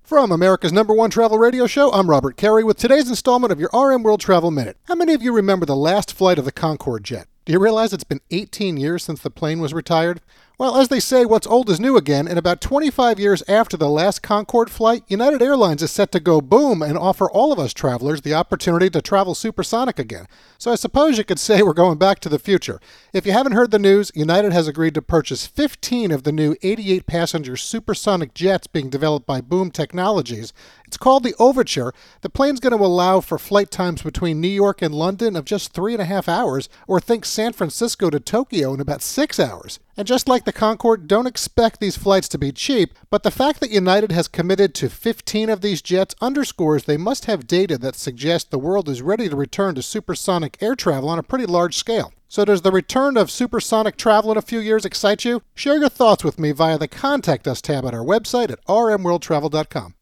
From America's #1 travel radio show, I'm Robert Carey with today's installment of your RM World Travel Minute. How many of you remember the last flight of the Concorde jet? Do you realize it's been 18 years since the plane was retired? Well, as they say, what's old is new again, and about 25 years after the last Concorde flight, United Airlines is set to go boom and offer all of us travelers the opportunity to travel supersonic again. So I suppose you could say we're going back to the future. If you haven't heard the news, United has agreed to purchase 15 of the new 88-passenger supersonic jets being developed by Boom Technologies. It's called the Overture. The plane's going to allow for flight times between New York and London of just 3.5 hours, or think San Francisco to Tokyo in about 6 hours. And just like the Concorde, don't expect these flights to be cheap, but the fact that United has committed to 15 of these jets underscores they must have data that suggests the world is ready to return to supersonic air travel on a pretty large scale. So does the return of supersonic travel in a few years excite you? Share your thoughts with me via the Contact Us tab at our website at rmworldtravel.com.